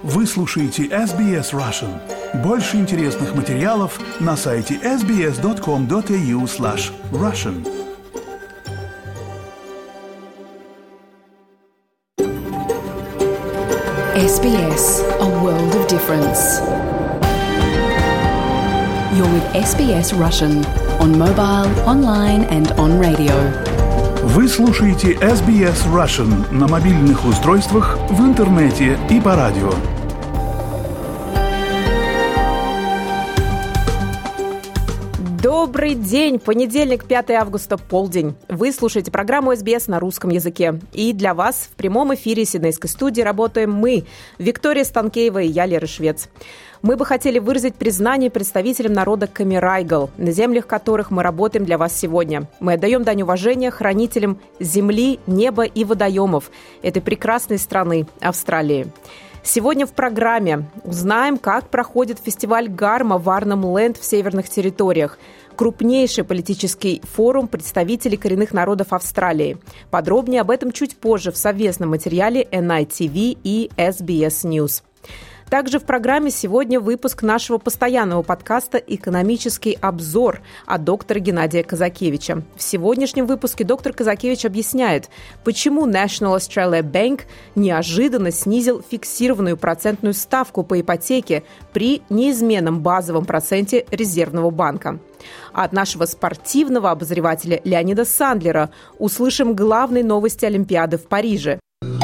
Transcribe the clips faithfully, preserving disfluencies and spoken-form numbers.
Вы слушаете эс би эс Russian. Больше интересных материалов на сайте эс би эс точка ком точка эй ю слэш Russian. эс би эс, a world of difference. You're with эс би эс Russian on mobile, online and on radio. Вы слушаете эс би эс Russian на мобильных устройствах, в интернете и по радио. Добрый день! Понедельник, пятое августа, полдень. Вы слушаете программу эс би эс на русском языке. И для вас в прямом эфире Сиднейской студии работаем мы, Виктория Станкеева и я, Лера Швец. Мы бы хотели выразить признание представителям народа Камерайгал, на землях которых мы работаем для вас сегодня. Мы отдаем дань уважения хранителям земли, неба и водоемов этой прекрасной страны Австралии. Сегодня в программе узнаем, как проходит фестиваль Гарма в Арнhem-Лэнд в северных территориях. Крупнейший политический форум представителей коренных народов Австралии. Подробнее об этом чуть позже в совместном материале эн ай ти ви и эс би эс News. Также в программе сегодня выпуск нашего постоянного подкаста «Экономический обзор» от доктора Геннадия Казакевича. В сегодняшнем выпуске доктор Казакевич объясняет, почему National Australia Bank неожиданно снизил фиксированную процентную ставку по ипотеке при неизменном базовом проценте Резервного банка. А от нашего спортивного обозревателя Леонида Сандлера услышим главные новости Олимпиады в Париже.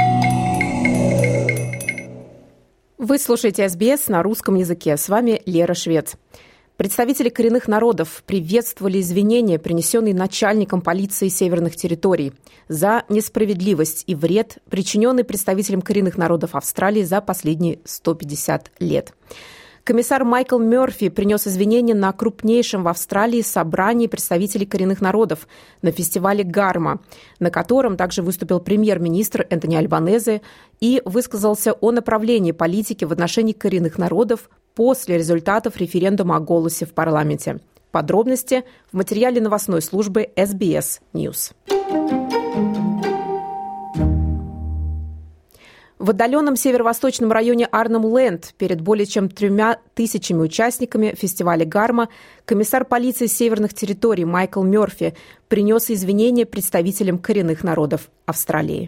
Вы слушаете эс би эс на русском языке. С вами Лера Швец. Представители коренных народов приветствовали извинения, принесенные начальником полиции северных территорий за несправедливость и вред, причиненный представителям коренных народов Австралии за последние сто пятьдесят лет. Комиссар Майкл Мёрфи принес извинения на крупнейшем в Австралии собрании представителей коренных народов на фестивале Гарма, на котором также выступил премьер-министр Энтони Альбанезе и высказался о направлении политики в отношении коренных народов после результатов референдума о голосе в парламенте. Подробности в материале новостной службы эс би эс News. В отдаленном северо-восточном районе Арнhem-Лэнд перед более чем тремя тысячами участниками фестиваля Гарма комиссар полиции северных территорий Майкл Мёрфи принес извинения представителям коренных народов Австралии.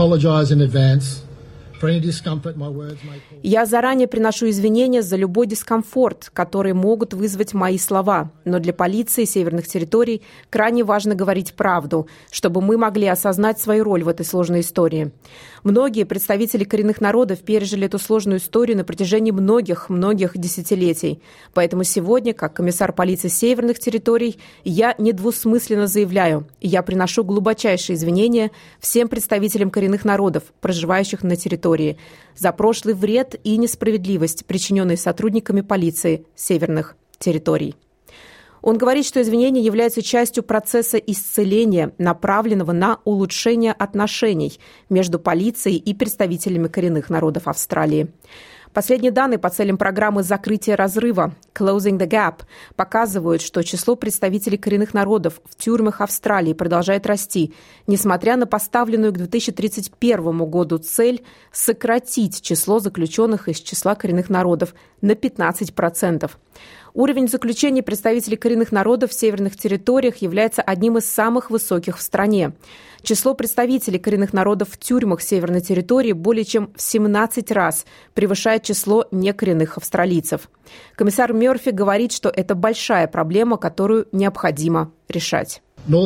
Я заранее приношу извинения за любой дискомфорт, который могут вызвать мои слова, но для полиции северных территорий крайне важно говорить правду, чтобы мы могли осознать свою роль в этой сложной истории. Многие представители коренных народов пережили эту сложную историю на протяжении многих-многих десятилетий. Поэтому сегодня, как комиссар полиции северных территорий, я недвусмысленно заявляю, я приношу глубочайшие извинения всем представителям коренных народов, проживающих на территории, за прошлый вред и несправедливость, причиненные сотрудниками полиции северных территорий. Он говорит, что извинения являются частью процесса исцеления, направленного на улучшение отношений между полицией и представителями коренных народов Австралии. Последние данные по целям программы закрытия разрыва «Closing the Gap» показывают, что число представителей коренных народов в тюрьмах Австралии продолжает расти, несмотря на поставленную к две тысячи тридцать первому году цель сократить число заключенных из числа коренных народов на пятнадцать процентов. Уровень заключения представителей коренных народов в северных территориях является одним из самых высоких в стране. Число представителей коренных народов в тюрьмах северной территории более чем в семнадцать раз превышает число некоренных австралийцев. Комиссар Мёрфи говорит, что это большая проблема, которую необходимо решать.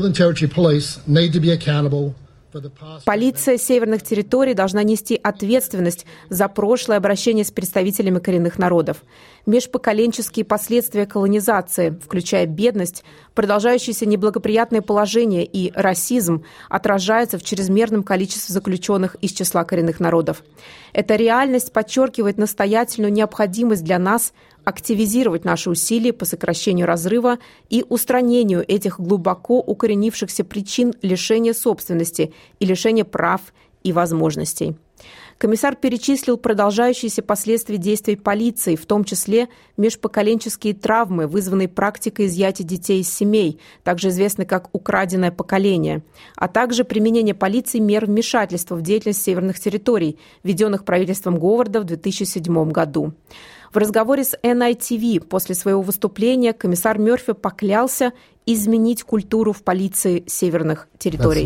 Полиция северных территорий должна нести ответственность за прошлое обращение с представителями коренных народов. Межпоколенческие последствия колонизации, включая бедность, продолжающееся неблагоприятное положение и расизм, отражаются в чрезмерном количестве заключенных из числа коренных народов. Эта реальность подчеркивает настоятельную необходимость для нас активизировать наши усилия по сокращению разрыва и устранению этих глубоко укоренившихся причин лишения собственности и лишения прав и возможностей. Комиссар перечислил продолжающиеся последствия действий полиции, в том числе межпоколенческие травмы, вызванные практикой изъятия детей из семей, также известной как «украденное поколение», а также применение полиции мер вмешательства в деятельность северных территорий, введенных правительством Говарда в две тысячи седьмом году. В разговоре с эн ай ти ви после своего выступления комиссар Мёрфи поклялся изменить культуру в полиции северных территорий.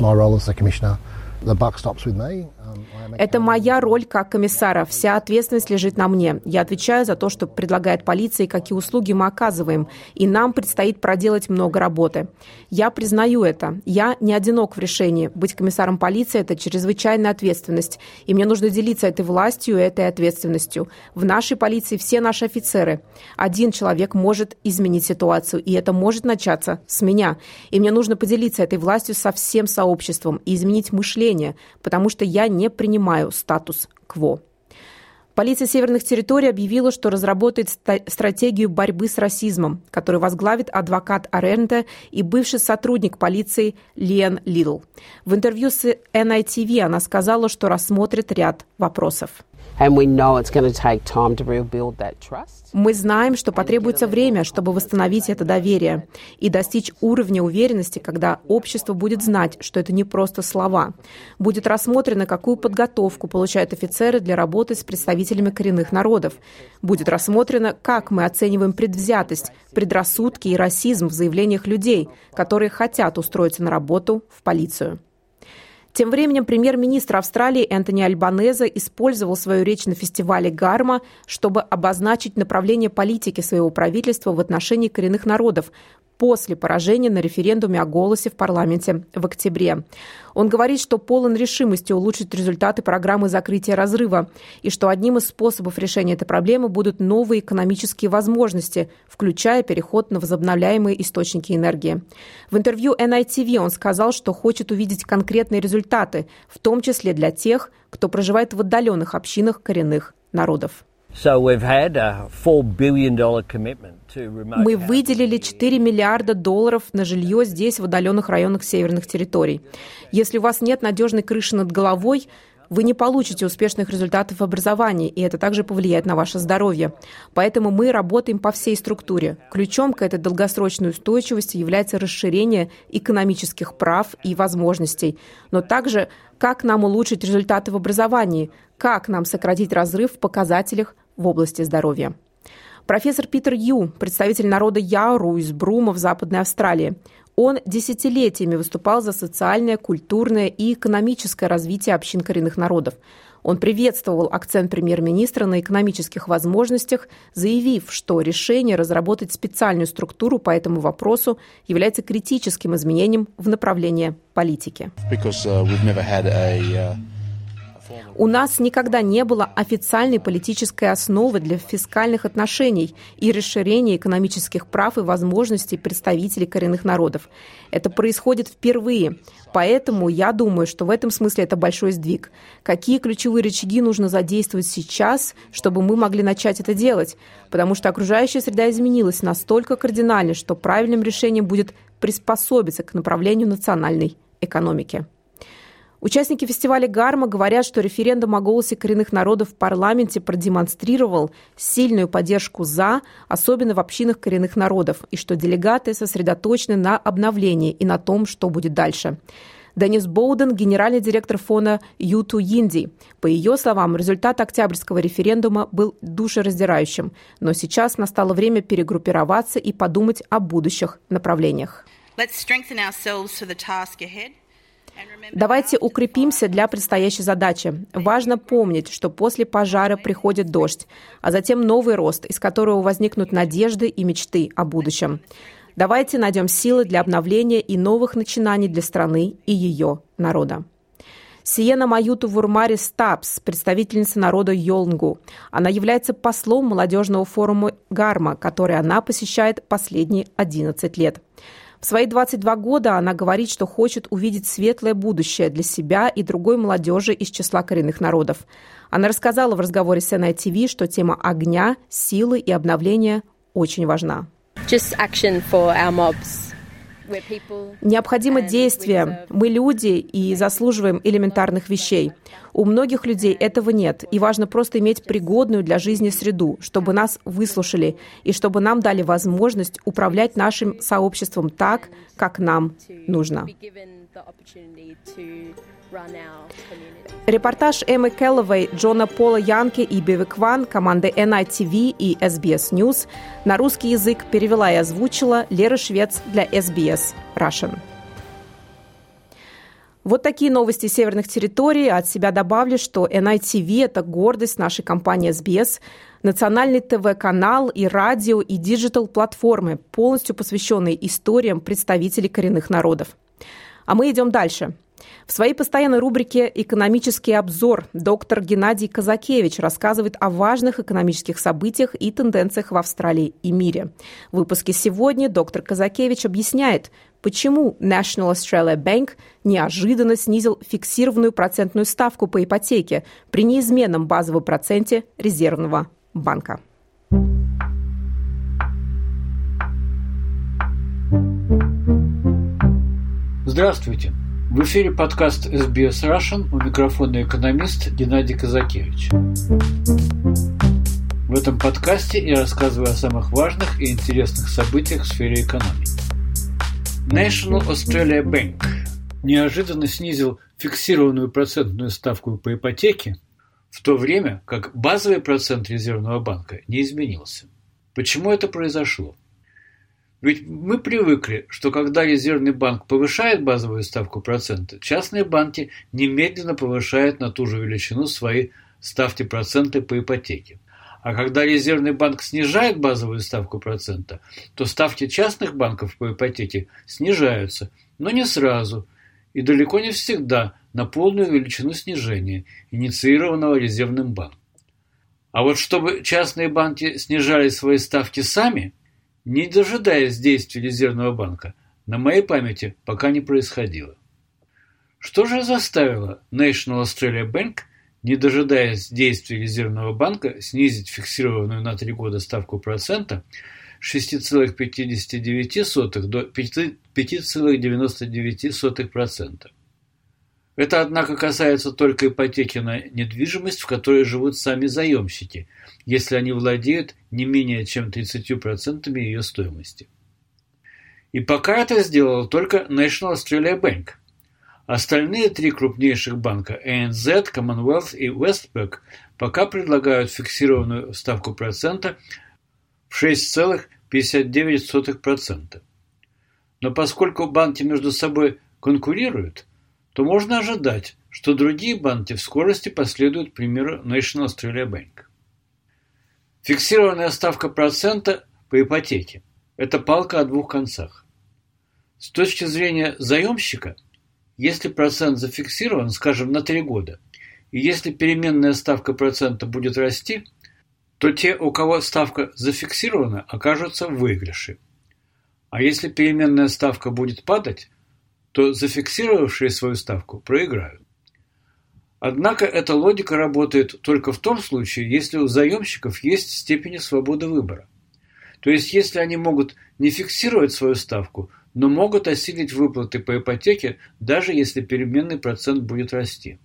Это моя роль как комиссара. Вся ответственность лежит на мне. Я отвечаю за то, что предлагает полиция и какие услуги мы оказываем. И нам предстоит проделать много работы. Я признаю это. Я не одинок в решении. Быть комиссаром полиции – это чрезвычайная ответственность. И мне нужно делиться этой властью и этой ответственностью. В нашей полиции все наши офицеры. Один человек может изменить ситуацию. И это может начаться с меня. И мне нужно поделиться этой властью со всем сообществом и изменить мышление, потому что я не принимаю статус-кво. Полиция северных территорий объявила, что разработает ста- стратегию борьбы с расизмом, которую возглавит адвокат Аренте и бывший сотрудник полиции Лиэн Лидл. В интервью с эн ай ти ви она сказала, что рассмотрит ряд вопросов. Мы знаем, что потребуется время, чтобы восстановить это доверие и достичь уровня уверенности, когда общество будет знать, что это не просто слова. Будет рассмотрено, какую подготовку получают офицеры для работы с представителями коренных народов. Будет рассмотрено, как мы оцениваем предвзятость, предрассудки и расизм в заявлениях людей, которые хотят устроиться на работу в полицию. Тем временем премьер-министр Австралии Энтони Альбанезе использовал свою речь на фестивале Гарма, чтобы обозначить направление политики своего правительства в отношении коренных народов после поражения на референдуме о голосе в парламенте в октябре. Он говорит, что полон решимости улучшить результаты программы закрытия разрыва и что одним из способов решения этой проблемы будут новые экономические возможности, включая переход на возобновляемые источники энергии. В интервью эн ай ти ви он сказал, что хочет увидеть конкретные результаты, в том числе для тех, кто проживает в отдаленных общинах коренных народов. Мы выделили четыре миллиарда долларов на жилье здесь, в отдаленных районах северных территорий. Если у вас нет надежной крыши над головой, вы не получите успешных результатов в образовании, и это также повлияет на ваше здоровье. Поэтому мы работаем по всей структуре. Ключом к этой долгосрочной устойчивости является расширение экономических прав и возможностей, но также как нам улучшить результаты в образовании, как нам сократить разрыв в показателях в области здоровья. Профессор Питер Ю, представитель народа Яуру из Брума в Западной Австралии. Он десятилетиями выступал за социальное, культурное и экономическое развитие общин коренных народов. Он приветствовал акцент премьер-министра на экономических возможностях, заявив, что решение разработать специальную структуру по этому вопросу является критическим изменением в направлении политики. У нас никогда не было официальной политической основы для фискальных отношений и расширения экономических прав и возможностей представителей коренных народов. Это происходит впервые, поэтому я думаю, что в этом смысле это большой сдвиг. Какие ключевые рычаги нужно задействовать сейчас, чтобы мы могли начать это делать? Потому что окружающая среда изменилась настолько кардинально, что правильным решением будет приспособиться к направлению национальной экономики. Участники фестиваля Гарма говорят, что референдум о голосе коренных народов в парламенте продемонстрировал сильную поддержку «за», особенно в общинах коренных народов, и что делегаты сосредоточены на обновлении и на том, что будет дальше. Деннис Боуден, генеральный директор фонда Юту Йинди. По ее словам, результат октябрьского референдума был душераздирающим, но сейчас настало время перегруппироваться и подумать о будущих направлениях. Давайте укрепимся для предстоящей задачи. Важно помнить, что после пожара приходит дождь, а затем новый рост, из которого возникнут надежды и мечты о будущем. Давайте найдем силы для обновления и новых начинаний для страны и ее народа. Сиена Маюту Вурмари Стапс, представительница народа Йолнгу. Она является послом молодежного форума Гарма, который она посещает последние одиннадцать лет. В свои двадцать два года она говорит, что хочет увидеть светлое будущее для себя и другой молодежи из числа коренных народов. Она рассказала в разговоре с эн ай ти ви, что тема огня, силы и обновления очень важна. Just action for our mobs. Необходимо действие. Мы люди и заслуживаем элементарных вещей. У многих людей этого нет, и важно просто иметь пригодную для жизни среду, чтобы нас выслушали и чтобы нам дали возможность управлять нашим сообществом так, как нам нужно. Репортаж Эммы Келловей, Джона Пола Янки и Бивек Ван команды эн ай ти ви и эс би эс News на русский язык перевела и озвучила Лера Швец для эс би эс Russian. Вот такие новости северных территорий. От себя добавлю, что эн ай ти ви – это гордость нашей компании эс би эс, национальный ТВ-канал и радио, и диджитал-платформы, полностью посвященные историям представителей коренных народов. А мы идем дальше. В своей постоянной рубрике «Экономический обзор» доктор Геннадий Казакевич рассказывает о важных экономических событиях и тенденциях в Австралии и мире. В выпуске сегодня доктор Казакевич объясняет, почему National Australia Bank неожиданно снизил фиксированную процентную ставку по ипотеке при неизменном базовом проценте резервного банка. Здравствуйте! В эфире подкаст эс би эс Russian, у микрофона экономист Геннадий Казакевич. В этом подкасте я рассказываю о самых важных и интересных событиях в сфере экономики. National Australia Bank неожиданно снизил фиксированную процентную ставку по ипотеке, в то время как базовый процент резервного банка не изменился. Почему это произошло? Ведь мы привыкли, что когда резервный банк повышает базовую ставку процента, частные банки немедленно повышают на ту же величину свои ставки процента по ипотеке. А когда резервный банк снижает базовую ставку процента, то ставки частных банков по ипотеке снижаются, но не сразу и далеко не всегда на полную величину снижения, инициированного резервным банком. А вот чтобы частные банки снижали свои ставки сами, не дожидаясь действий резервного банка, на моей памяти пока не происходило. Что же заставило National Australia Bank, не дожидаясь действий резервного банка, снизить фиксированную на три года ставку процента с шесть целых пятьдесят девять сотых до пять целых девяносто девять сотых процента? Это, однако, касается только ипотеки на недвижимость, в которой живут сами заемщики, если они владеют не менее чем тридцатью процентами ее стоимости. И пока это сделал только National Australia Bank. Остальные три крупнейших банка эй эн зет, Commonwealth и Westpac пока предлагают фиксированную ставку процента в шесть целых пятьдесят девять сотых процента. Но поскольку банки между собой конкурируют, то можно ожидать, что другие банки в скорости последуют примеру National Australia Bank. Фиксированная ставка процента по ипотеке – это палка о двух концах. С точки зрения заемщика, если процент зафиксирован, скажем, на три года, и если переменная ставка процента будет расти, то те, у кого ставка зафиксирована, окажутся в выигрыше. А если переменная ставка будет падать, то зафиксировавшие свою ставку проиграют. Однако эта логика работает только в том случае, если у заемщиков есть степень свободы выбора. То есть, если они могут не фиксировать свою ставку, но могут осилить выплаты по ипотеке, даже если переменный процент будет расти.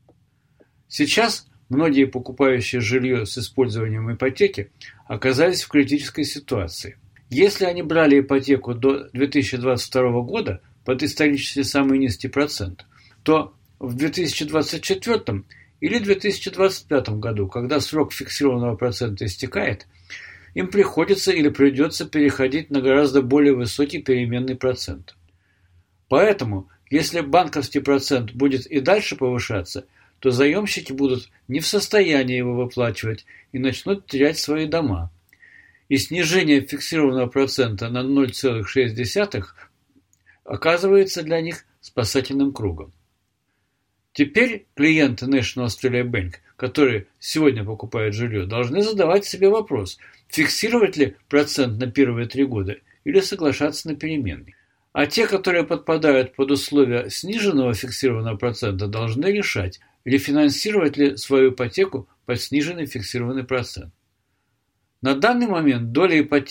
Сейчас многие покупающие жилье с использованием ипотеки оказались в критической ситуации. Если они брали ипотеку до две тысячи двадцать второго года, под исторически самый низкий процент, то в две тысячи двадцать четвёртом или две тысячи двадцать пятом году, когда срок фиксированного процента истекает, им приходится или придется переходить на гораздо более высокий переменный процент. Поэтому, если банковский процент будет и дальше повышаться, то заемщики будут не в состоянии его выплачивать и начнут терять свои дома. И снижение фиксированного процента на ноль целых шесть десятых оказывается для них спасательным кругом. Теперь клиенты National Australia Bank, которые сегодня покупают жилье, должны задавать себе вопрос, фиксировать ли процент на первые три года или соглашаться на переменный. А те, которые подпадают под условия сниженного фиксированного процента, должны решать, рефинансировать ли свою ипотеку под сниженный фиксированный процент. На данный момент доля ипотек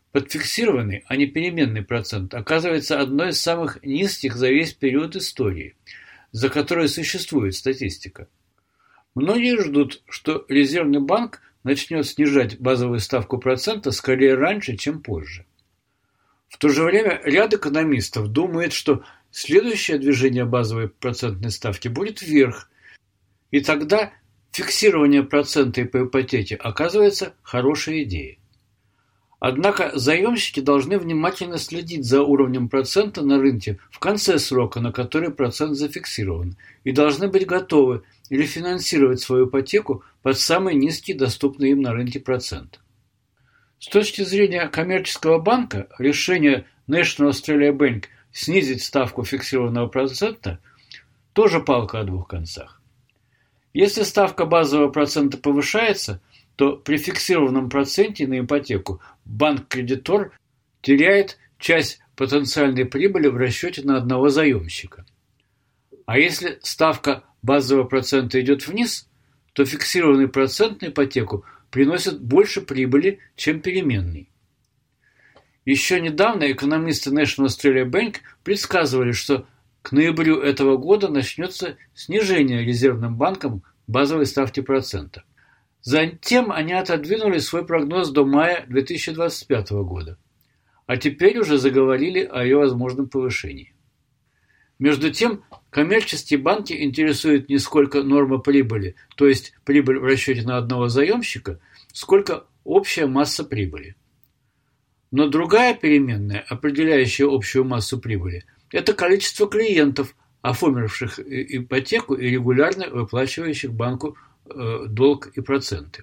под фиксированный, а не переменный процент оказывается одной из самых низких за весь период истории, за которой существует статистика. Многие ждут, что Резервный банк начнет снижать базовую ставку процента скорее раньше, чем позже. В то же время ряд экономистов думает, что следующее движение базовой процентной ставки будет вверх, и тогда фиксирование процента по ипотеке оказывается хорошей идеей. Однако заемщики должны внимательно следить за уровнем процента на рынке в конце срока, на который процент зафиксирован, и должны быть готовы рефинансировать свою ипотеку под самый низкий доступный им на рынке процент. С точки зрения коммерческого банка, решение National Australia Bank снизить ставку фиксированного процента тоже палка о двух концах. Если ставка базового процента повышается, то при фиксированном проценте на ипотеку банк-кредитор теряет часть потенциальной прибыли в расчете на одного заемщика. А если ставка базового процента идет вниз, то фиксированный процент на ипотеку приносит больше прибыли, чем переменный. Еще недавно экономисты National Australia Bank предсказывали, что к ноябрю этого года начнется снижение Резервным банком базовой ставки процента. Затем они отодвинули свой прогноз до мая две тысячи двадцать пятого года, а теперь уже заговорили о ее возможном повышении. Между тем, коммерческие банки интересуют не сколько норма прибыли, то есть прибыль в расчете на одного заемщика, сколько общая масса прибыли. Но другая переменная, определяющая общую массу прибыли, это количество клиентов, оформивших ипотеку и регулярно выплачивающих банку э, долг и проценты.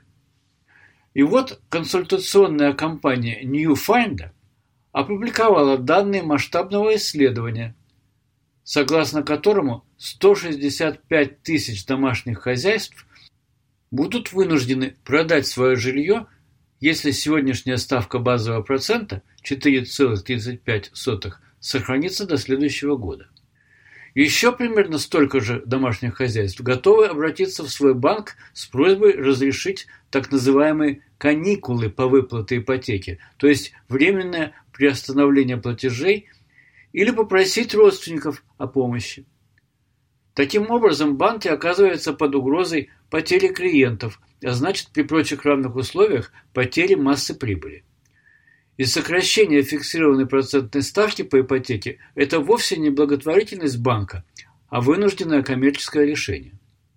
И вот консультационная компания Newfinder опубликовала данные масштабного исследования, согласно которому сто шестьдесят пять тысяч домашних хозяйств будут вынуждены продать свое жилье, если сегодняшняя ставка базового процента четыре целых тридцать пять сотых сохранится до следующего года. Еще примерно столько же домашних хозяйств готовы обратиться в свой банк с просьбой разрешить так называемые каникулы по выплате ипотеки, то есть временное приостановление платежей, или попросить родственников о помощи. Таким образом, банки оказываются под угрозой потери клиентов, а значит, при прочих равных условиях, потери массы прибыли. И сокращение фиксированной процентной ставки по ипотеке – это вовсе не благотворительность банка, а вынужденное коммерческое решение.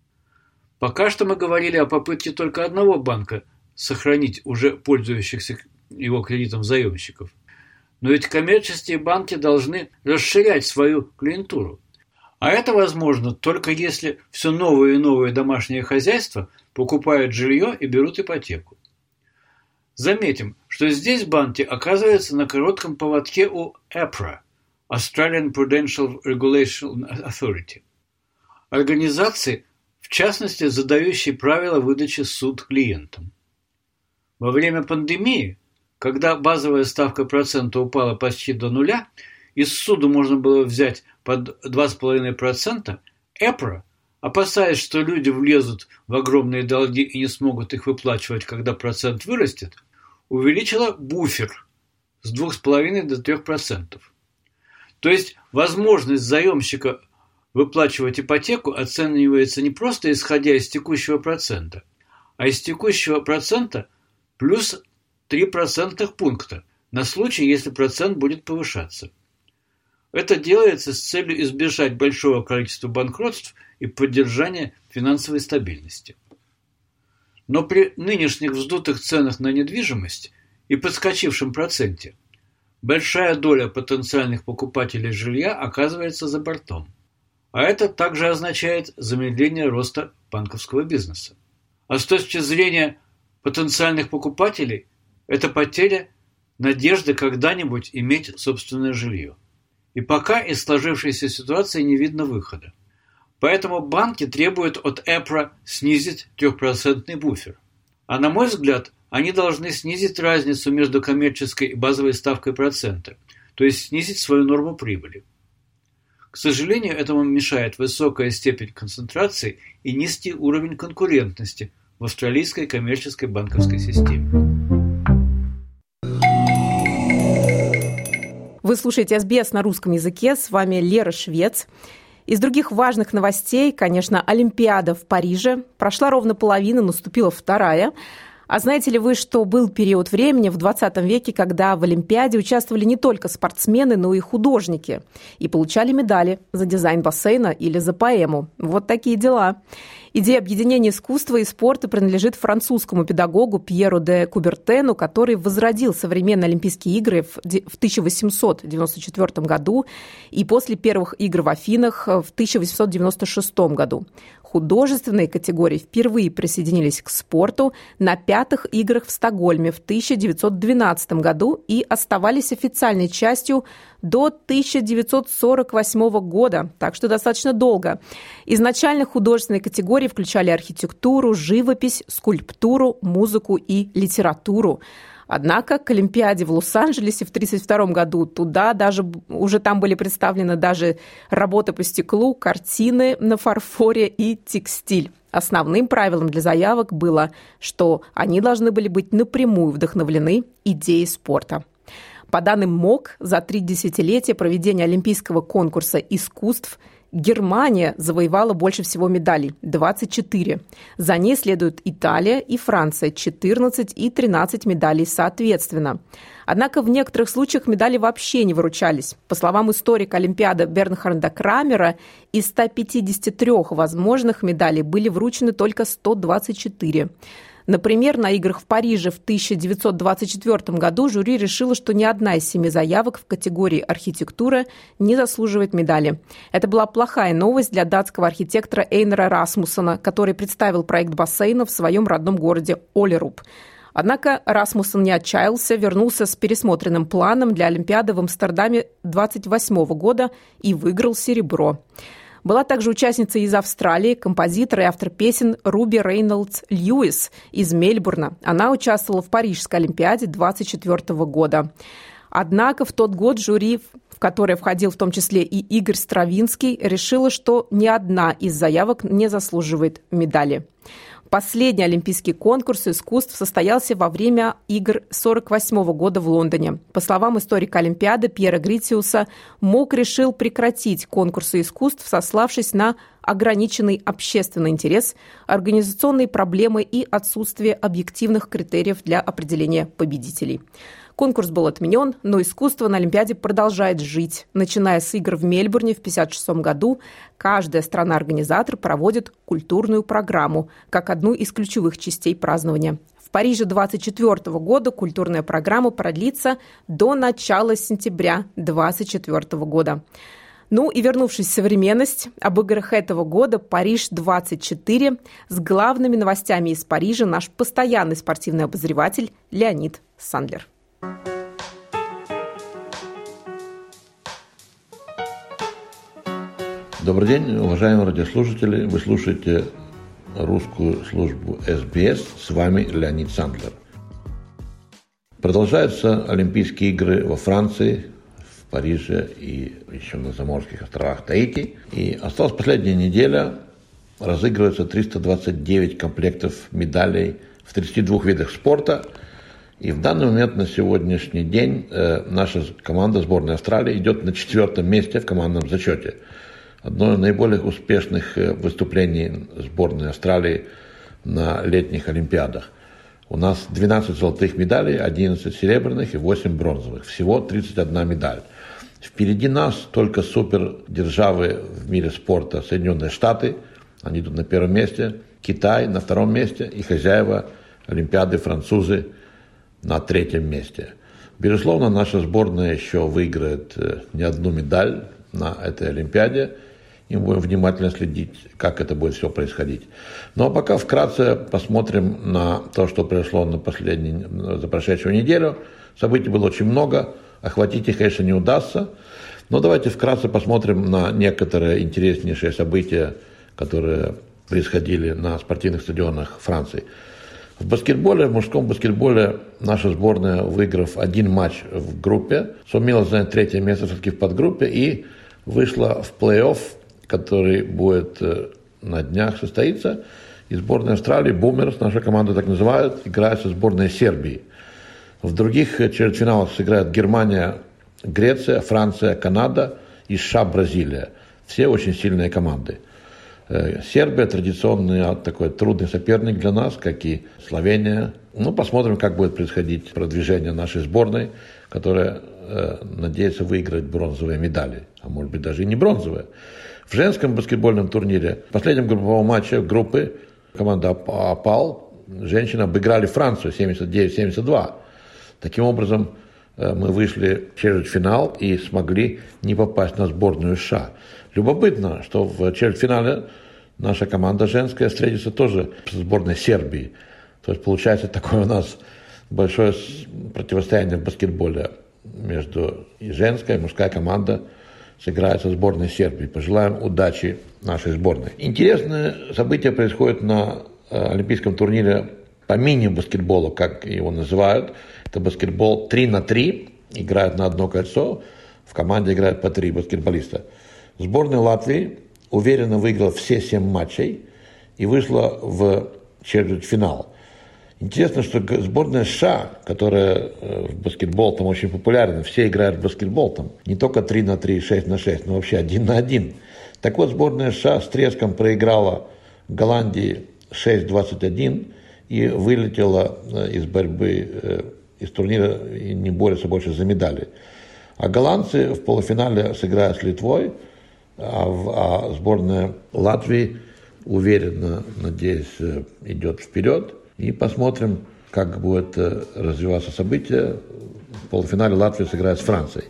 Пока что мы говорили о попытке только одного банка сохранить уже пользующихся его кредитом заемщиков. Но ведь коммерческие банки должны расширять свою клиентуру. А это возможно только если все новые и новые домашние хозяйства покупают жилье и берут ипотеку. Заметим, что здесь банки оказываются на коротком поводке у эпра – Australian Prudential Regulation Authority, организации, в частности, задающей правила выдачи суд клиентам. Во время пандемии, когда базовая ставка процента упала почти до нуля, и суду можно было взять под два целых пять десятых процента, эпра, опасаясь, что люди влезут в огромные долги и не смогут их выплачивать, когда процент вырастет, увеличила буфер с двух целых пять десятых до трёх процентов. То есть возможность заемщика выплачивать ипотеку оценивается не просто исходя из текущего процента, а из текущего процента плюс три процентных пункта на случай, если процент будет повышаться. Это делается с целью избежать большого количества банкротств и поддержания финансовой стабильности. Но при нынешних вздутых ценах на недвижимость и подскочившем проценте большая доля потенциальных покупателей жилья оказывается за бортом. А это также означает замедление роста банковского бизнеса. А с точки зрения потенциальных покупателей это потеря надежды когда-нибудь иметь собственное жилье. И пока из сложившейся ситуации не видно выхода. Поэтому банки требуют от эпра снизить трехпроцентный буфер. А на мой взгляд, они должны снизить разницу между коммерческой и базовой ставкой процента, то есть снизить свою норму прибыли. К сожалению, этому мешает высокая степень концентрации и низкий уровень конкурентности в австралийской коммерческой банковской системе. Вы слушаете эс би эс на русском языке. С вами Лера Швец. Из других важных новостей, конечно, Олимпиада в Париже. Прошла ровно половина, наступила вторая. А знаете ли вы, что был период времени в двадцатом веке, когда в Олимпиаде участвовали не только спортсмены, но и художники, и получали медали за дизайн бассейна или за поэму. Вот такие дела. Идея объединения искусства и спорта принадлежит французскому педагогу Пьеру де Кубертену, который возродил современные Олимпийские игры в тысяча восемьсот девяносто четвёртом году и после первых игр в Афинах в тысяча восемьсот девяносто шестом году. Художественные категории впервые присоединились к спорту на пятых играх в Стокгольме в тысяча девятьсот двенадцатом году и оставались официальной частью до тысяча девятьсот сорок восьмого года, так что достаточно долго. Изначально художественные категории включали архитектуру, живопись, скульптуру, музыку и литературу. Однако к Олимпиаде в Лос-Анджелесе в тысяча девятьсот тридцать втором году туда даже уже там были представлены даже работы по стеклу, картины на фарфоре и текстиль. Основным правилом для заявок было, что они должны были быть напрямую вдохновлены идеей спорта. По данным МОК, за три десятилетия проведения Олимпийского конкурса искусств Германия завоевала больше всего медалей – двадцать четыре. За ней следуют Италия и Франция – четырнадцать и тринадцать медалей соответственно. Однако в некоторых случаях медали вообще не выручались. По словам историка Олимпиады Бернхарда Крамера, из ста пятидесяти трёх возможных медалей были вручены только сто двадцать четыре. Например, на играх в Париже в тысяча девятьсот двадцать четвёртом году жюри решило, что ни одна из семи заявок в категории архитектура не заслуживает медали. Это была плохая новость для датского архитектора Эйнара Расмуссена, который представил проект бассейна в своем родном городе Олеруп. Однако Расмуссен не отчаялся, вернулся с пересмотренным планом для Олимпиады в Амстердаме двадцать восьмого года и выиграл серебро. Была также участница из Австралии, композитор и автор песен Руби Рейнольдс Льюис из Мельбурна. Она участвовала в Парижской Олимпиаде двадцать четвёртого года. Однако в тот год жюри, в которое входил в том числе и Игорь Стравинский, решило, что ни одна из заявок не заслуживает медали. Последний олимпийский конкурс искусств состоялся во время игр сорок восьмого года в Лондоне. По словам историка Олимпиады Пьера Гритиуса, МОК решил прекратить конкурсы искусств, сославшись на ограниченный общественный интерес, организационные проблемы и отсутствие объективных критериев для определения победителей. Конкурс был отменен, но искусство на Олимпиаде продолжает жить. Начиная с игр в Мельбурне в тысяча девятьсот пятьдесят шестом году, каждая страна-организатор проводит культурную программу, как одну из ключевых частей празднования. В Париже двадцать четвёртого года культурная программа продлится до начала сентября двадцать четвёртого года. Ну и вернувшись в современность, об играх этого года Париж двадцать четыре с главными новостями из Парижа наш постоянный спортивный обозреватель Леонид Сандлер. Добрый день, уважаемые радиослушатели. Вы слушаете русскую службу эс би эс. С вами Леонид Сандлер. Продолжаются Олимпийские игры во Франции, в Париже и еще на Заморских островах Таити. И осталась последняя неделя. Разыгрывается триста двадцать девять комплектов медалей в тридцати двух видах спорта. И в данный момент, на сегодняшний день, э, наша команда сборной Австралии идет на четвертом месте в командном зачете. Одно из наиболее успешных выступлений сборной Австралии на летних Олимпиадах. У нас двенадцать золотых медалей, одиннадцать серебряных и восемь бронзовых. Всего тридцать одна медаль. Впереди нас только супердержавы в мире спорта. Соединенные Штаты, они идут на первом месте. Китай на втором месте. И хозяева Олимпиады, французы, на третьем месте. Безусловно, наша сборная еще выиграет не одну медаль на этой Олимпиаде. И мы будем внимательно следить, как это будет все происходить. Ну а пока вкратце посмотрим на то, что произошло на последней, за прошедшую неделю. Событий было очень много, охватить их, конечно, не удастся. Но давайте вкратце посмотрим на некоторые интереснейшие события, которые происходили на спортивных стадионах Франции. В баскетболе, в мужском баскетболе наша сборная, выиграв один матч в группе, сумела занять третье место все-таки в подгруппе и вышла в плей-офф, который будет на днях состоится. И сборная Австралии, Бумерс, наша команда так называют, играет со сборной Сербии. В других четвертьфиналах сыграет Германия Греция, Франция, Канада и США, Бразилия. Все очень сильные команды. Сербия традиционный такой трудный соперник для нас, как и Словения. Ну, посмотрим, как будет происходить продвижение нашей сборной, которая э, надеется выиграть бронзовые медали, а может быть даже и не бронзовые. В женском баскетбольном турнире в последнем групповом матче группы команда АПАЛ, женщины обыграли Францию семьдесят девять семьдесят два. Таким образом, э, мы вышли в четвертьфинал и смогли не попасть на сборную США. Любопытно, что в четвертьфинале наша команда женская встретится тоже с сборной Сербии. То есть получается такое у нас большое противостояние в баскетболе между и женской, и мужская команда сыграет со сборной Сербии. Пожелаем удачи нашей сборной. Интересное событие происходит на олимпийском турнире по мини-баскетболу, как его называют. Это баскетбол три на три, играют на одно кольцо, в команде играют по три баскетболиста. Сборная Латвии уверенно выиграла все семь матчей и вышла в четвертьфинал. Интересно, что сборная США, которая в баскетбол там очень популярна, все играют в баскетбол там, не только три на три, шесть на шесть, но вообще один на один. Так вот, сборная США с треском проиграла Голландии шесть двадцать один и вылетела из борьбы, из турнира и не борется больше за медали. А голландцы в полуфинале сыграют с Литвой, а, а сборная Латвии уверенно, надеюсь, идет вперед. И посмотрим, как будет развиваться событие. В полуфинале Латвия сыграет с Францией.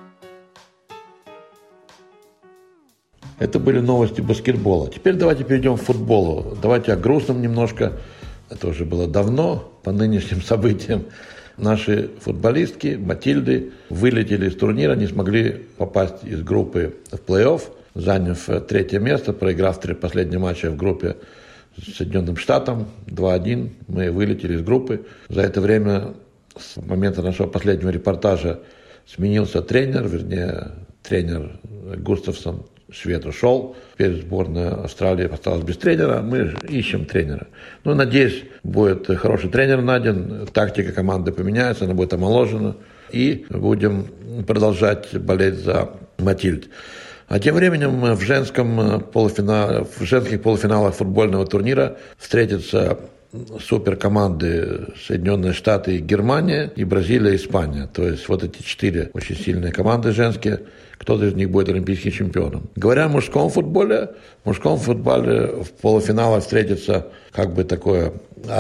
Это были новости баскетбола. Теперь давайте перейдем к футболу. Давайте о грустном немножко. Это уже было давно, по нынешним событиям. Наши футболистки, Матильды, вылетели из турнира, не смогли попасть из группы в плей-офф, заняв третье место, проиграв три последние матчи в группе с Соединенным Штатом два один. Мы вылетели из группы. За это время, с момента нашего последнего репортажа, сменился тренер, вернее, тренер Густавсон, швед, ушел. Теперь сборная Австралии осталась без тренера. Мы ищем тренера. Ну, надеюсь, будет хороший тренер найден, тактика команды поменяется, она будет омоложена. И будем продолжать болеть за Матильд. А тем временем в, женском полуфинале, в женских полуфиналах футбольного турнира встретятся суперкоманды Соединенные Штаты и Германия, и Бразилия и Испания. То есть вот эти четыре очень сильные команды женские. Кто-то из них будет олимпийским чемпионом. Говоря о мужском футболе, в мужском футболе в полуфиналах встретится как бы такое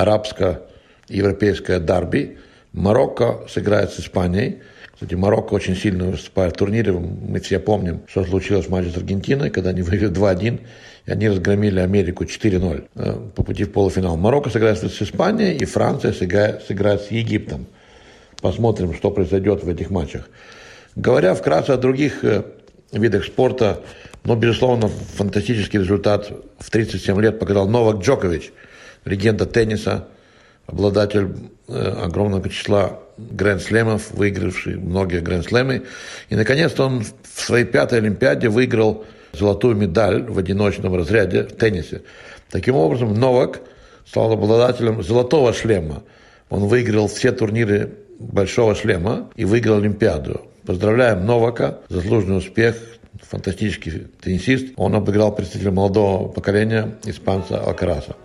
арабско-европейское дерби. Марокко сыграет с Испанией. Кстати, Марокко очень сильно выступает в турнире. Мы все помним, что случилось в матче с Аргентиной, когда они выиграли два один, и они разгромили Америку четыре ноль по пути в полуфинал. Марокко сыграет с Испанией, и Франция сыграет, сыграет с Египтом. Посмотрим, что произойдет в этих матчах. Говоря вкратце о других видах спорта, но, безусловно, фантастический результат в тридцать семь лет показал Новак Джокович, легенда тенниса, обладатель огромного числа гранд-слэмов, выигравший многие гранд-слэмы. И, наконец-то, он в своей пятой Олимпиаде выиграл золотую медаль в одиночном разряде в теннисе. Таким образом, Новак стал обладателем золотого шлема. Он выиграл все турниры большого шлема и выиграл Олимпиаду. Поздравляем Новака, заслуженный успех, фантастический теннисист. Он обыграл представителя молодого поколения, испанца Алкараса.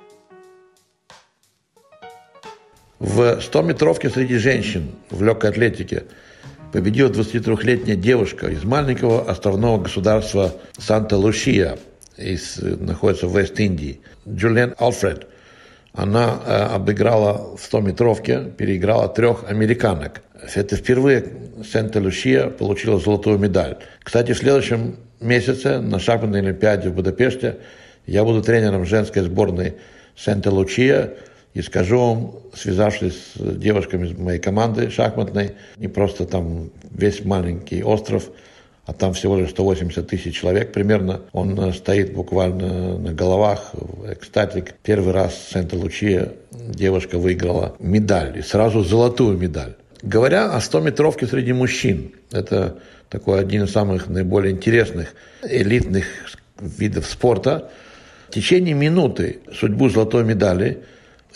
В стометровке среди женщин в легкой атлетике победила двадцатитрёхлетняя девушка из маленького островного государства Санта-Лусия, из, находится в Вест-Индии, Джулиан Алфред. Она э, обыграла в стометровке, переиграла трех американок. Это впервые Санта-Лусия получила золотую медаль. Кстати, в следующем месяце на шахматной олимпиаде в Будапеште я буду тренером женской сборной Санта-Лусия и скажу вам, связавшись с девушками из моей команды шахматной, не просто там весь маленький остров, а там всего лишь сто восемьдесят тысяч человек примерно. Он стоит буквально на головах, экстатик. Первый раз в Санта-Лучия девушка выиграла медаль, и сразу золотую медаль. Говоря о стометровке среди мужчин, это такой один из самых наиболее интересных элитных видов спорта. В течение минуты судьбу золотой медали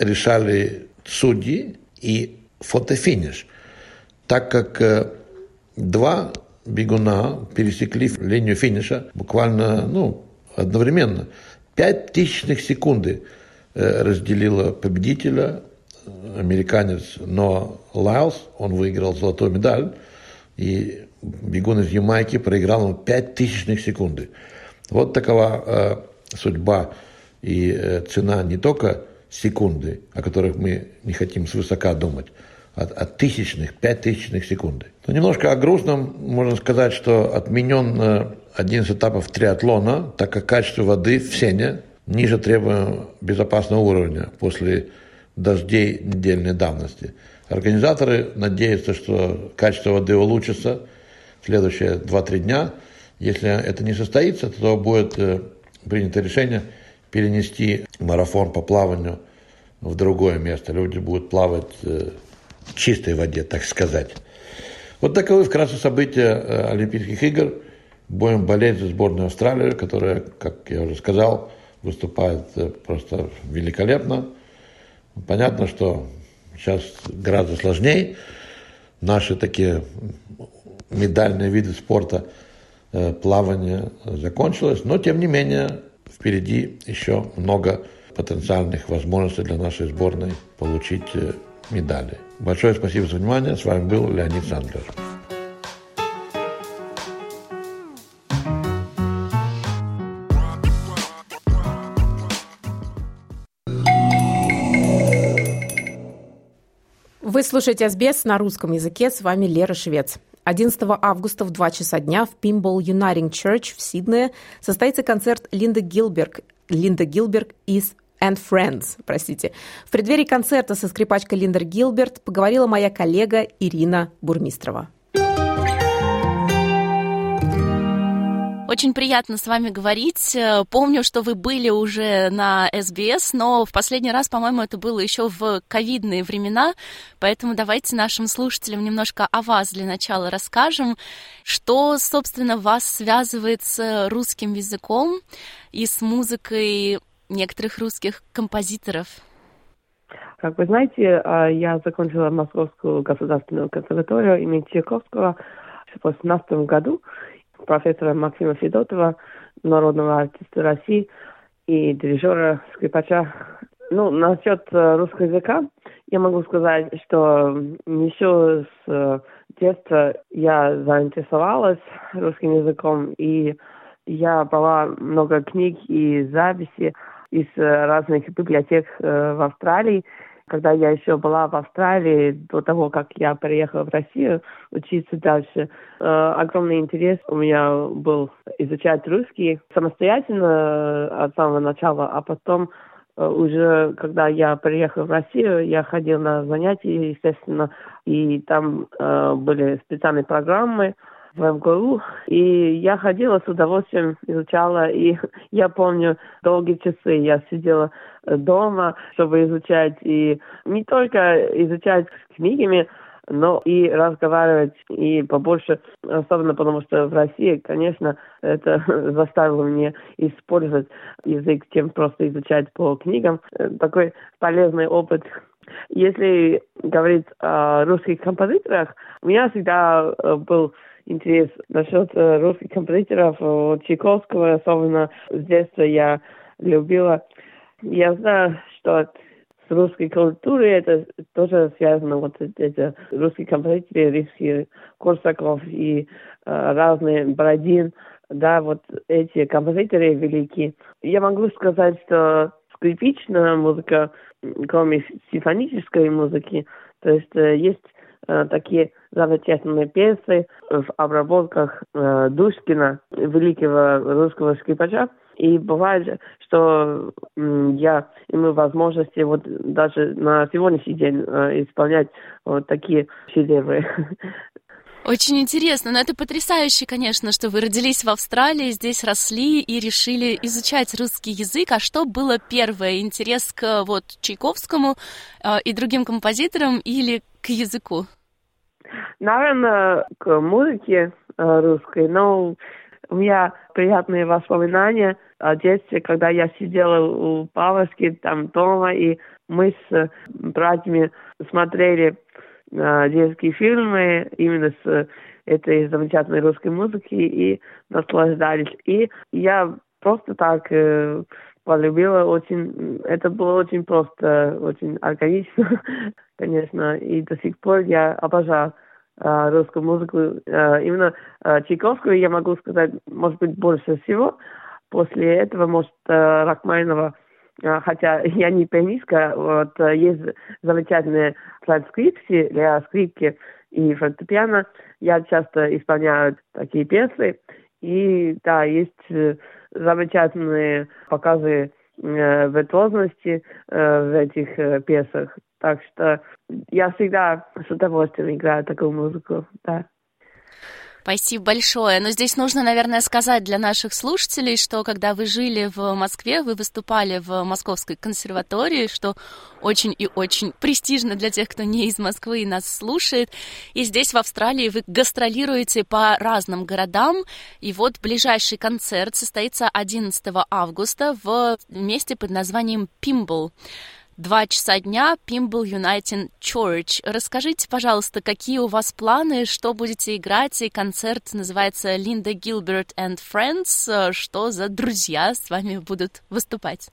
решали судьи и фотофиниш. Так как два бегуна пересекли линию финиша буквально ну, одновременно. Пять тысячных секунды разделила победителя, американец Ноа Лайлс, он выиграл золотую медаль, и бегун из Ямайки проиграл ему пять тысячных секунды. Вот такова э, судьба и э, цена не только секунды, о которых мы не хотим свысока думать, а, а тысячных, пять тысячных секунды. Но немножко о грустном можно сказать, что отменен э, один из этапов триатлона, так как качество воды в Сене ниже требуемого безопасного уровня после дождей недельной давности. Организаторы надеются, что качество воды улучшится в следующие два-три дня. Если это не состоится, то будет принято решение перенести марафон по плаванию в другое место. Люди будут плавать в чистой воде, так сказать. Вот таковы вкратце события Олимпийских игр. Будем болеть за сборную Австралии, которая, как я уже сказал, выступает просто великолепно. Понятно, что сейчас гораздо сложнее. Наши такие медальные виды спорта, плавание закончилось, но тем не менее впереди еще много потенциальных возможностей для нашей сборной получить медали. Большое спасибо за внимание. С вами был Леонид Сандлер. Вы слушаете эс би эс на русском языке, с вами Лера Швец. одиннадцатого августа в два часа дня в Pymble Uniting Church в Сиднее состоится концерт Линды Гилберг, Линда Гилберг из and Friends, простите. В преддверии концерта со скрипачкой Линдой Гилберт поговорила моя коллега Ирина Бурмистрова. Очень приятно с вами говорить. Помню, что вы были уже на эс би эс, но в последний раз, по-моему, это было еще в ковидные времена, поэтому давайте нашим слушателям немножко о вас для начала расскажем. Что, собственно, вас связывает с русским языком и с музыкой некоторых русских композиторов? Как вы знаете, я закончила Московскую государственную консерваторию имени Чайковского в две тысячи восемнадцатом году. Профессора Максима Федотова, народного артиста России и дирижера, скрипача. Ну, насчет русского языка я могу сказать, что еще с детства я заинтересовалась русским языком, и я брала много книг и записей из разных библиотек в Австралии. Когда я еще была в Австралии, до того, как я приехала в Россию учиться дальше, э, огромный интерес у меня был изучать русский самостоятельно от самого начала, а потом э, уже, когда я приехала в Россию, я ходила на занятия, естественно, и там э, были специальные программы в эм гэ у, и я ходила с удовольствием, изучала, и я помню долгие часы я сидела дома, чтобы изучать, и не только изучать книгами, но и разговаривать, и побольше, особенно потому что в России, конечно, это заставило меня использовать язык, чем просто изучать по книгам. Такой полезный опыт. Если говорить о русских композиторах, у меня всегда был интерес насчет русских композиторов, Чайковского, особенно с детства я любила. Я знаю, что с русской культурой это тоже связано, вот эти русские композиторы, Римский Корсаков и э, разные Бородин, да, вот эти композиторы великие. Я могу сказать, что скрипичная музыка, кроме симфонической музыки, то есть э, есть э, такие замечательные песни в обработках э, Душкина, великого русского скрипача. И бывает, что м, я имею возможности вот даже на сегодняшний день э, исполнять вот такие шедевры. Очень интересно, но это потрясающе, конечно, что вы родились в Австралии, здесь росли и решили изучать русский язык. А что было первое? Интерес к вот Чайковскому э, и другим композиторам или к языку? Наверное, к музыке э, русской, но у меня приятные воспоминания о детстве, когда я сидела у бабушки там дома, и мы с братьями смотрели э, детские фильмы именно с этой замечательной русской музыки и наслаждались. И я просто так э, полюбила очень, это было очень просто, очень органично, конечно, и до сих пор я обожаю э, русскую музыку. Э, именно э, Чайковскую я могу сказать, может быть, больше всего. После этого, может, э, Рахманинова, э, хотя я не пианистка, вот, э, есть замечательные транскрипции для скрипки и фортепиано. Я часто исполняю такие песни. И да, есть э, замечательные показы э, виртуозности э, в этих э, песнях. Так что я всегда с удовольствием играю такую музыку, да. Спасибо большое. Но здесь нужно, наверное, сказать для наших слушателей, что когда вы жили в Москве, вы выступали в Московской консерватории, что очень и очень престижно для тех, кто не из Москвы и нас слушает. И здесь, в Австралии, вы гастролируете по разным городам. И вот ближайший концерт состоится одиннадцатого августа в месте под названием Pymble. Два часа дня, Pymble Uniting Church. Расскажите, пожалуйста, какие у вас планы, что будете играть, и концерт называется Linda Gilbert and Friends. Что за друзья с вами будут выступать?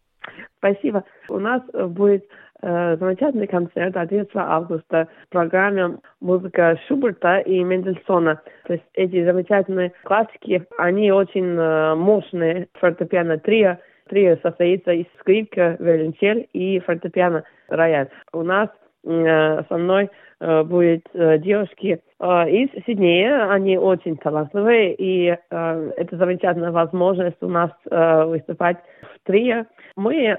Спасибо. У нас будет э, замечательный концерт одиннадцатого августа в программе музыка Шуберта и Мендельсона. То есть эти замечательные классики, они очень э, мощные, фортепиано трио. Трио состоится из скрипка, виолончель и фортепиано, рояль. У нас э, со мной э, будут э, девушки э, из Сиднея. Они очень талантливые, и э, это замечательная возможность у нас э, выступать в трио. Мы э,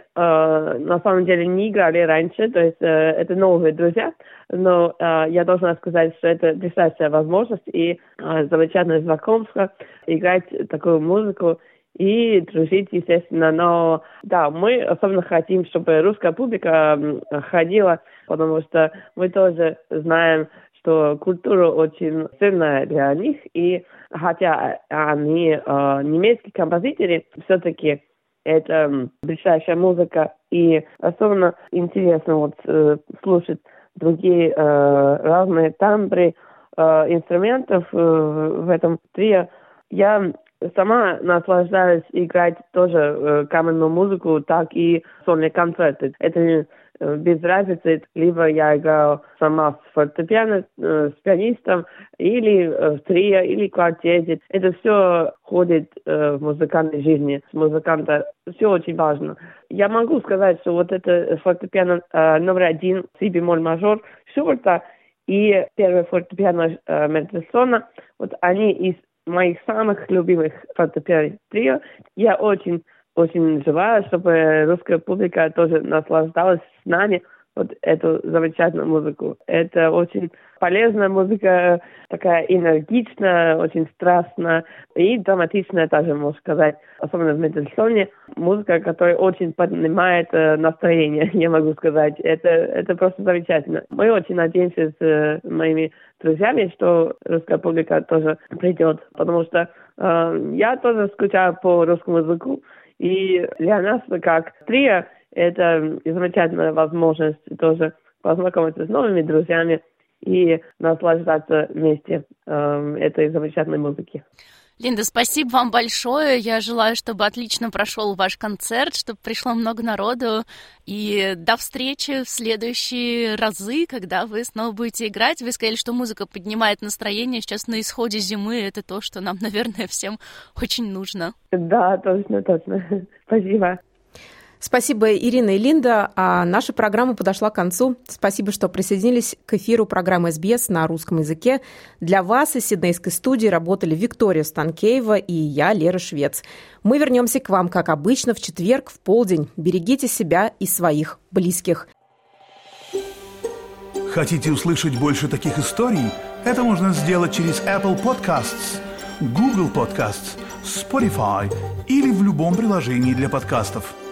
на самом деле не играли раньше, то есть э, это новые друзья, но э, я должна сказать, что это блестящая возможность и э, замечательное знакомство, играть такую музыку и дружить, естественно. Но да, мы особенно хотим, чтобы русская публика ходила, потому что мы тоже знаем, что культура очень ценная для них. И хотя они э, немецкие композиторы, все-таки это ближайшая музыка. И особенно интересно вот э, слушать другие э, разные тембры э, инструментов э, в этом трио. Я сама наслаждаюсь играть тоже э, камерную музыку, так и сольные концерты. Это э, без разницы, либо я играю сама с фортепиано, э, с пианистом, или э, в трио, или квартете. Это все входит э, в музыкальной жизни с музыканта. Все очень важно. Я могу сказать, что вот это фортепиано э, номер один, си бемоль мажор Шуберта и первый фортепиано э, Мендельсона, вот они из моих самых любимых фортепиано трио. Я очень, очень желаю, чтобы русская публика тоже наслаждалась с нами вот эту замечательную музыку. Это очень полезная музыка, такая энергичная, очень страстная и драматичная тоже, можно сказать. Особенно в Мендельсоне музыка, которая очень поднимает э, настроение, я могу сказать. Это, это просто замечательно. Мы очень надеемся с э, моими друзьями, что русская публика тоже придет, потому что э, я тоже скучаю по русскому языку, и для нас, как трио, это замечательная возможность тоже познакомиться с новыми друзьями и наслаждаться вместе э, этой замечательной музыки. Линда, спасибо вам большое. Я желаю, чтобы отлично прошел ваш концерт, чтобы пришло много народу. И до встречи в следующие разы, когда вы снова будете играть. Вы сказали, что музыка поднимает настроение. Сейчас на исходе зимы это то, что нам, наверное, всем очень нужно. Да, точно, точно. Спасибо. Спасибо, Ирина и Линда. А наша программа подошла к концу. Спасибо, что присоединились к эфиру программы эс би эс на русском языке. Для вас из сиднейской студии работали Виктория Станкеева и я, Лера Швец. Мы вернемся к вам, как обычно, в четверг в полдень. Берегите себя и своих близких. Хотите услышать больше таких историй? Это можно сделать через Apple Podcasts, Google Podcasts, Spotify или в любом приложении для подкастов.